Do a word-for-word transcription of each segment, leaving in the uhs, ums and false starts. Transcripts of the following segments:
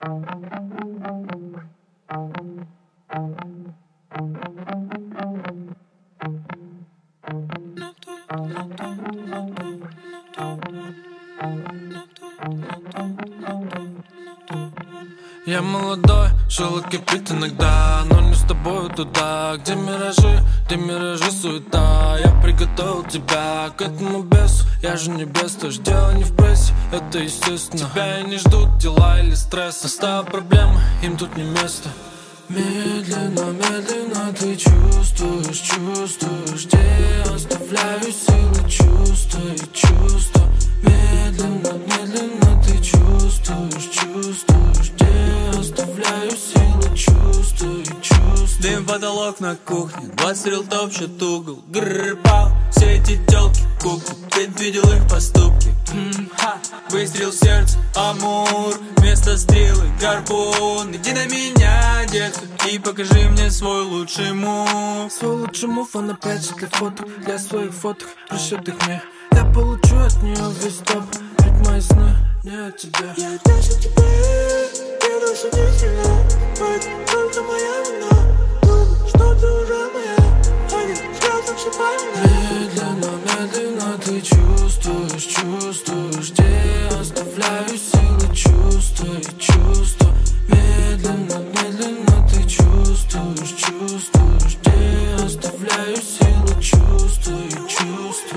Я молодой, желудь кипит иногда, но не с тобою туда, где миражи, где миражи суета. Я приготовил тебя к этому бесу, я же не бес, то ж дело не в прессе, это естественно. Тебя и не ждут дела или стресс, оставь проблемы, им тут не место. Медленно, медленно ты чувствуешь, чувствуешь, где я оставляю силы чувства и чувства. Медленно, медленно ты чувствуешь, чувствуешь, где я оставляю силы чувства и чувства. Дым потолок на кухне, два стрел топчут угол. Грррр-пау, все эти тёлки куклы, ты видел их поступки. М-ха, выстрел в сердце, амур, вместо стрелы гарпун. Иди на меня, детка, и покажи мне свой лучший мув. Свой лучший мув, он опять же для фоток, для своих фоток, пришлет их мне. Я получу от нее весь топ, ведь мои сны не от тебя. Я дальше тебя, я дальше не себя, это только моя вина. Думаю, что ты уже моя, а не сказал, что правильно. Медленно, медленно ты чувствуешь, чувствуешь, где я оставляю силы чувства и чувства. Медленно, медленно ты чувствуешь, чувствуешь, где я оставляю силы чувства и чувства.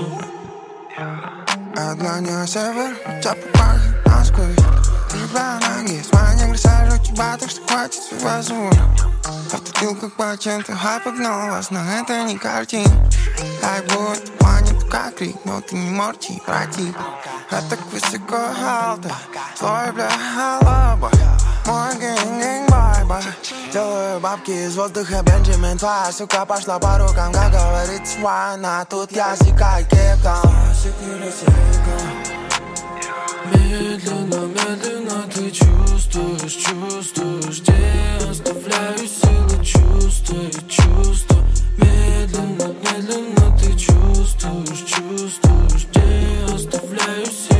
Одна не север, тебя попахнет насквозь. Тебя ноги, с моей не присажу тебя, так что хватит связывать. Повторил как пациент, хай погнал вас, но это не картин. Как будто планет, как крик, но ты не морти, братик. Я так высоко халта, твой бля халаба. Мой гэнг-гэнг байба. Делаю бабки из воздуха, Бенджамин. Твоя сука пошла по рукам, как говорится, война. Тут я сикаю кептом. Медленно, медленно ты чувствуешь, чувствуешь, где я оставляю силы чувства и чувства. Медленно, медленно ты чувствуешь, чувствуешь, где я оставляю силы.